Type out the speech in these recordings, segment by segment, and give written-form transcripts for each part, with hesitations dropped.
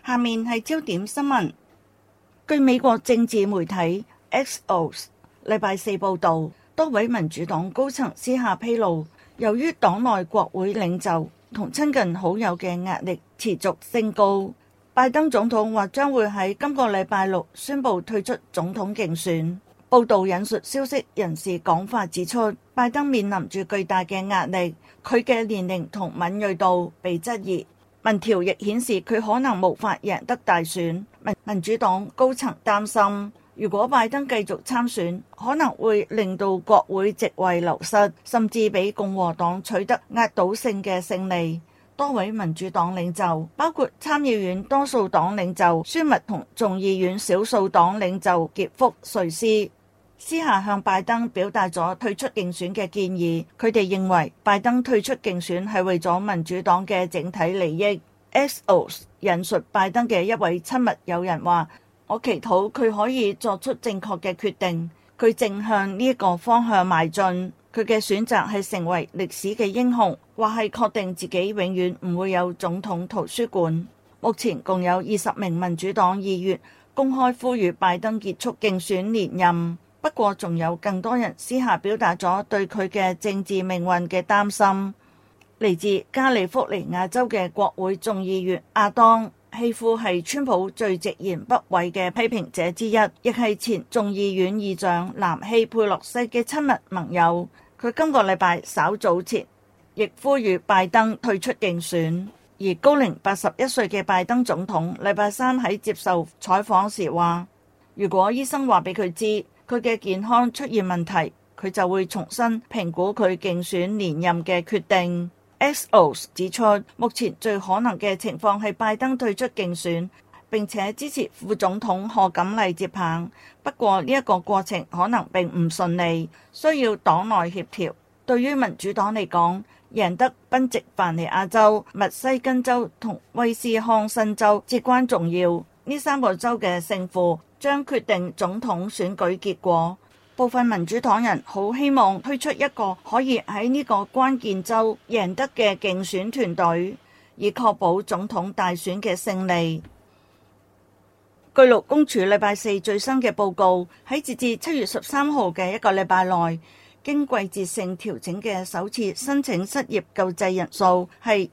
下面係焦點新聞。據美國政治媒體 Axios 禮拜四報導，多位民主黨高層私下披露，由於黨內國會領袖同親近好友嘅壓力持續升高，拜登總統或將會喺今個禮拜六宣布退出總統競選。報導引述消息人士講法指出，拜登面臨住巨大嘅壓力，佢嘅年齡同敏銳度被質疑。民調亦顯示佢可能無法贏得大選。民主黨高層擔心，如果拜登繼續參選，可能會令到國會席位流失，甚至俾共和黨取得壓倒性嘅勝利。多位民主黨領袖，包括參議院多數黨領袖舒密同眾議院少數黨領袖傑福瑞斯，私下向拜登表達咗退出競選嘅建議。佢哋認為拜登退出競選係為咗民主黨嘅整體利益。Axios 引述拜登嘅一位親密友人話：我祈禱佢可以作出正確嘅決定，佢正向呢一個方向邁進。佢嘅選擇係成為歷史嘅英雄，或係確定自己永遠唔會有總統圖書館。目前共有20名民主黨議員公開呼籲拜登結束競選連任。不過，仲有更多人私下表達咗對佢嘅政治命運嘅擔心。嚟自加利福尼亞州嘅國會眾議員亞當希夫係川普最直言不諱嘅批評者之一，亦係前眾議院議長南希佩洛西嘅親密盟友。佢今個禮拜稍早前亦呼籲拜登退出競選。而高齡81歲嘅拜登總統禮拜三喺接受採訪時話，如果醫生話俾佢知佢嘅健康出現問題，佢就會重新評估佢競選連任嘅決定。Axios 指出，目前最可能嘅情況係拜登退出競選，並且支持副總統賀錦麗接棒。不過呢一個過程可能並唔順利，需要黨內協調。對於民主黨嚟講，贏得賓夕凡尼亞州、密西根州同威斯康辛州至關重要。呢3個州嘅勝負將決定總統選舉結果。部分民主黨人好希望推出一個可以喺呢個關鍵州贏得嘅競選團隊，以確保總統大選嘅勝利。據勞工處禮拜四最新嘅報告，喺截至7月13號嘅一個禮拜內，經季節性調整嘅首次申請失業救濟人數係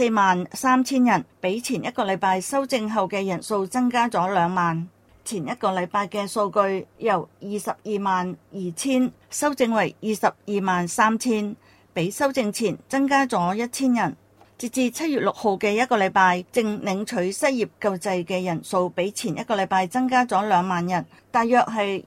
243000人，比前一個禮拜修正後嘅人數增加咗2萬。前一個禮拜嘅數據由222000修正為223000，比修正前增加咗1000人。截至7月6號嘅一個禮拜，正領取失業救濟嘅人數比前一個禮拜增加咗2萬人，大約係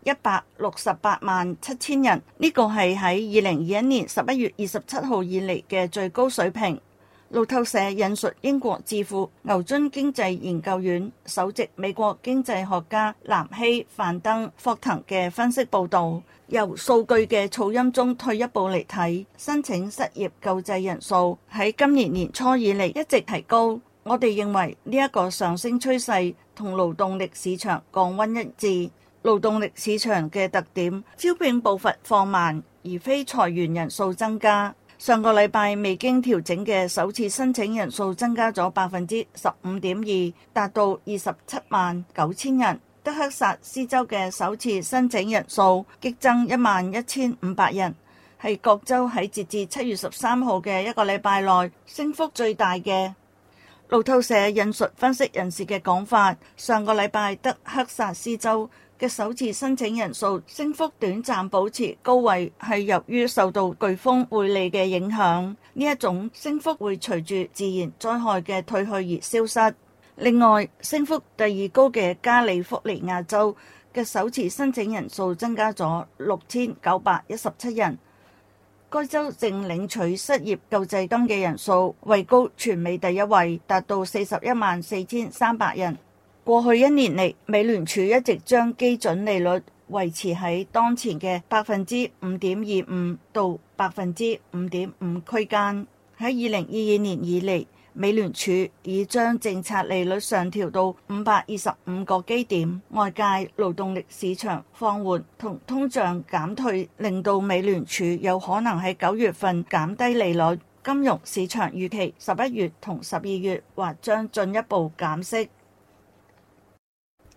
1687000人。呢個係喺2021年11月27號以嚟嘅最高水平。路透社引述英國智庫牛津經濟研究院首席美國經濟學家南希范登霍騰嘅分析報導，由數據嘅噪音中退一步嚟睇，申請失業救濟人數喺今年年初以嚟一直提高。我哋認為呢一個上升趨勢同勞動力市場降溫一致。勞動力市場嘅特點，招聘步伐放慢，而非裁員人數增加。上個禮拜未經調整嘅首次申請人數增加咗15.2%，達到279000人。德克薩斯州嘅首次申請人數激增11500人，係各州喺截至7月13號嘅一個禮拜內升幅最大嘅。路透社引述分析人士嘅講法，上個禮拜德克薩斯州嘅首次申請人數升幅短暫保持高位，係由於受到颶風貝利嘅影響。呢一種升幅會隨住自然災害嘅退去而消失。另外，升幅第二高嘅加利福尼亞州嘅首次申請人數增加咗6917人。該州正領取失業救濟金嘅人數位高全美第一位，達到414300人。過去1年嚟，美聯儲一直將基準利率維持喺當前嘅5.25%到5.5%區間。喺2022年以嚟，美聯儲已將政策利率上調到525個基點。外界勞動力市場放緩同通脹減退，令到美聯儲有可能喺9月份減低利率。金融市場預期11月同12月或將進一步減息。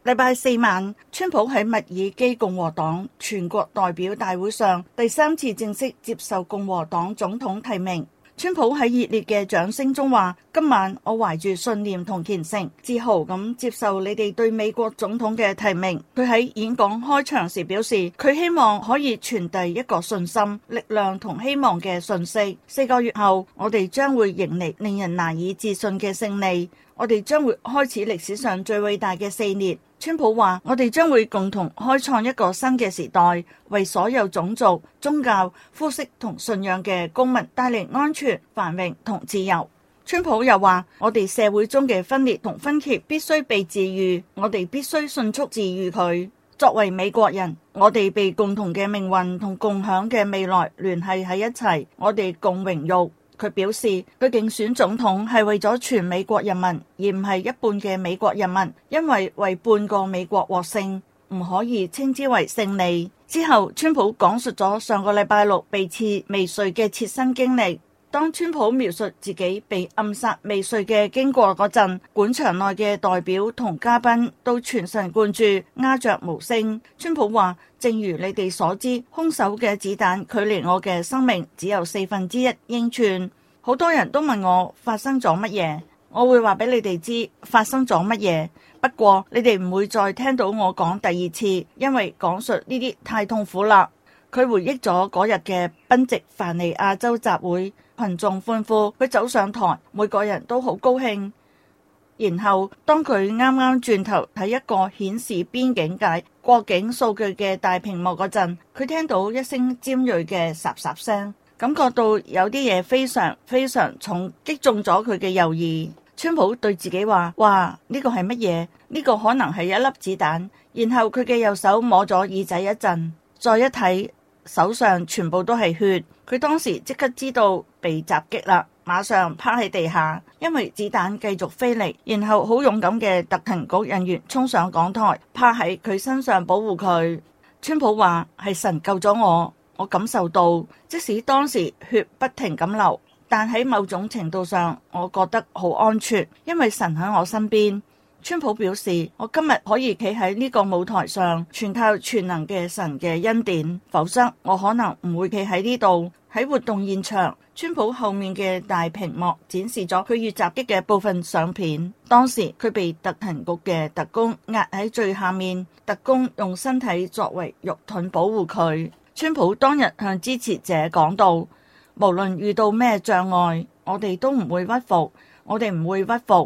禮拜四晚，川普喺密爾基共和黨全國代表大會上第三次正式接受共和黨總統提名。川普喺熱烈嘅掌聲中話：今晚我懷住信念同虔誠，自豪咁接受你哋對美國總統嘅提名。佢喺演講開場時表示，佢希望可以傳遞一個信心、力量同希望嘅訊息。4個月後，我哋將會迎嚟令人難以置信嘅勝利，我哋將會開始歷史上最偉大嘅4年。川普話：我哋將會共同開創一個新嘅時代，為所有種族、宗教、膚色同信仰嘅公民帶嚟安全、繁榮同自由。川普又話：我哋社會中嘅分裂同分歧必須被治癒，我哋必須迅速治癒佢。作為美國人，我哋被共同嘅命運同共享嘅未來聯繫喺一齊，我哋共榮辱。佢表示，佢競選總統係為咗全美國人民，而唔係一半嘅美國人民，因為為半個美國獲勝唔可以稱之為勝利。之後，川普講述咗上個禮拜六被刺未遂嘅切身經歷。當川普描述自己被暗殺未遂嘅經過嗰陣，館場內嘅代表同嘉賓都全神貫注，鴉雀無聲。川普話：正如你哋所知，兇手嘅子彈距離我嘅生命只有1/4英寸。好多人都問我發生咗乜嘢，我會話俾你哋知發生咗乜嘢。不過你哋唔會再聽到我講第二次，因為講述呢啲太痛苦啦。佢回憶咗嗰日嘅賓夕凡尼亞州集會，群眾歡呼，佢走上台，每個人都好高興。然後當佢啱啱轉頭睇一個顯示邊境界過境數據嘅大屏幕嗰陣，佢聽到一聲尖銳嘅霎霎聲，感覺到有啲嘢非常非常重，擊中咗佢嘅右耳。川普對自己話：哇，呢個係乜嘢？呢個可能係一粒子彈。然後佢嘅右手摸咗耳仔一陣，再一睇，手上全部都係血。佢當時即刻知道被襲擊啦，馬上趴喺地下，因為子彈繼續飛嚟。然後好勇敢嘅特勤局人員衝上講台，趴喺佢身上保護佢。川普話：係神救咗我，我感受到，即使當時血不停咁流，但喺某種程度上，我覺得好安全，因為神喺我身邊。川普表示：我今日可以企喺呢個舞台上，全靠全能嘅神嘅恩典，否則我可能唔會企喺呢度。喺活動現場，川普後面嘅大屏幕展示咗佢遇襲擊嘅部分相片。當時佢被特勤局嘅特工壓喺最下面，特工用身體作為肉盾保護佢。川普當日向支持者講道：無論遇到咩障礙，我哋都唔會屈服，我哋唔會屈服。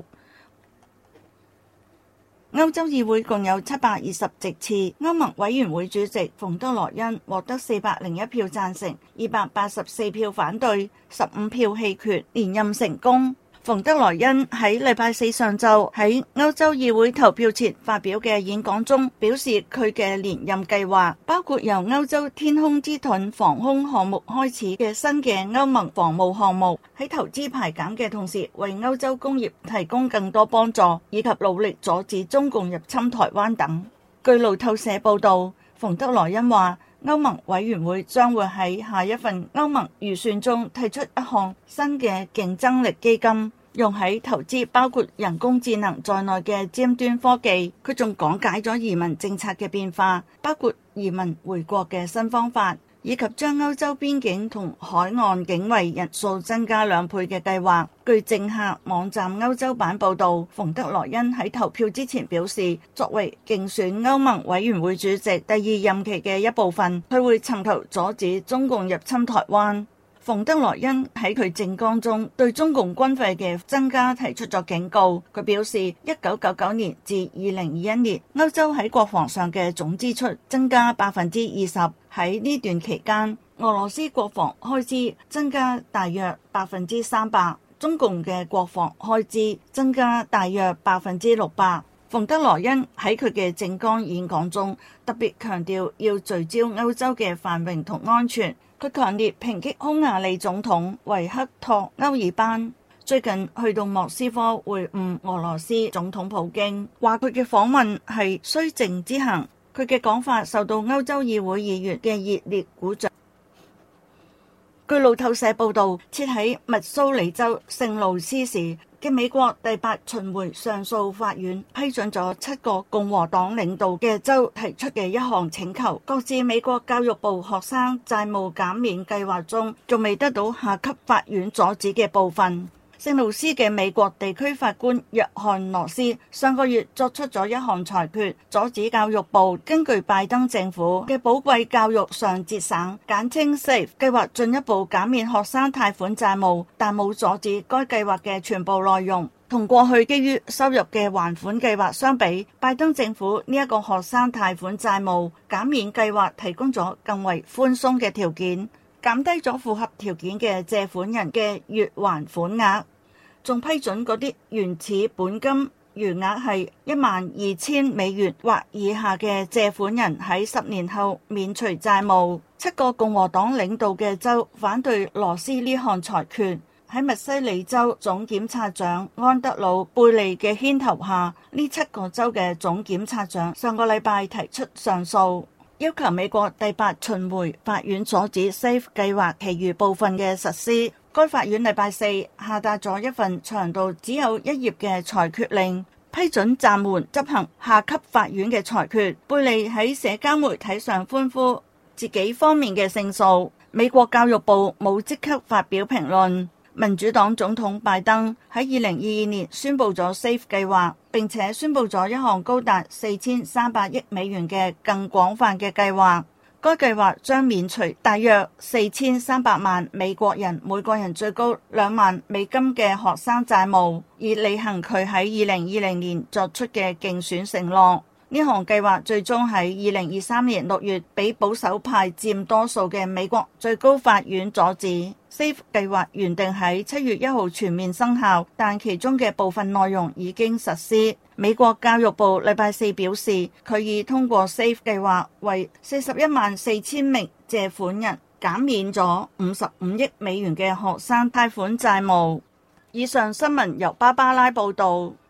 歐洲議會共有720席次，歐盟委員會主席馮德萊恩獲得401票贊成、284票反對、15票棄權，連任成功。馮德萊恩喺禮拜四上晝喺歐洲議會投票前發表嘅演講中表示，佢嘅連任計劃包括由歐洲天空之盾防空項目開始嘅新嘅歐盟防務項目，喺投資排減嘅同時為歐洲工業提供更多幫助，以及努力阻止中共入侵台灣等。據路透社報道，馮德萊恩話，歐盟委員會將會喺下一份歐盟預算中提出一項新嘅競爭力基金，用喺投資包括人工智能在內嘅尖端科技。佢仲講解咗移民政策嘅變化，包括移民回國嘅新方法，以及將歐洲邊境同海岸警衛人數增加2倍嘅計劃。據政客網站歐洲版報導，馮德萊恩喺投票之前表示，作為競選歐盟委員會主席第2任期嘅一部分，佢會尋求阻止中共入侵台灣。馮德萊恩喺佢政綱中對中共軍費嘅增加提出咗警告。佢表示，1999年至2021年，歐洲喺國防上嘅總支出增加20%。喺呢段期間，俄羅斯國防開支增加大約300%，中共嘅國防開支增加大約600%。馮德萊恩喺佢嘅政綱演講中特別強調要聚焦歐洲嘅繁榮同安全。佢強烈抨擊匈牙利總統維克托歐爾班最近去到莫斯科會晤俄羅斯總統普京，話佢嘅訪問係綏靖之行。佢嘅講法受到歐洲議會議員嘅熱烈鼓掌。據路透社報導，設喺密蘇里州聖路斯市嘅嘅美國第8巡迴上訴法院批准咗7個共和黨領導嘅州提出嘅一項請求，各自美國教育部學生債務減免計劃中仲未得到下級法院阻止嘅部分。聖路斯嘅美國地區法官約翰羅斯上個月作出咗一項裁決，阻止教育部根據拜登政府嘅寶貴教育上節省簡稱 SAFE 計劃進一步減免學生貸款債務，但冇阻止該計劃嘅全部內容。同過去基於收入嘅還款計劃相比，拜登政府呢一個學生貸款債務減免計劃提供咗更為寬鬆嘅條件，減低咗符合條件嘅借款人嘅月還款額，仲批准嗰啲原始本金餘額係$12,000或以下嘅借款人喺10年後免除債務。7個共和黨領導嘅州反對羅斯呢項裁決。喺密西里州總檢察長安德魯貝利嘅牽頭下，呢7個州嘅總檢察長上個禮拜提出上訴，要求美國第8巡迴法院阻止 SAFE 計劃其餘部分嘅實施。該法院禮拜4下達咗一份長度只有1頁嘅裁決令，批准暫緩執行下級法院嘅裁決。貝利喺社交媒體上歡呼自己方面嘅勝訴。美國教育部冇即刻發表評論。民主黨總統拜登喺2022年宣布咗 SAFE 計劃，並且宣布咗一項高達$4300億嘅更廣泛嘅計劃。該計劃將免除大約4300萬美國人每個人最高$2萬嘅學生債務，以履行佢喺2020年作出嘅競選承諾。呢項計劃最終喺2023年6月俾保守派佔多數嘅美國最高法院阻止。SAFE 計劃原定喺7月1號全面生效，但其中嘅部分內容已經實施。美國教育部禮拜4表示，佢已通過 SAFE 計劃為414000名借款人減免咗$55億嘅學生貸款債務。以上新聞由芭芭拉報導。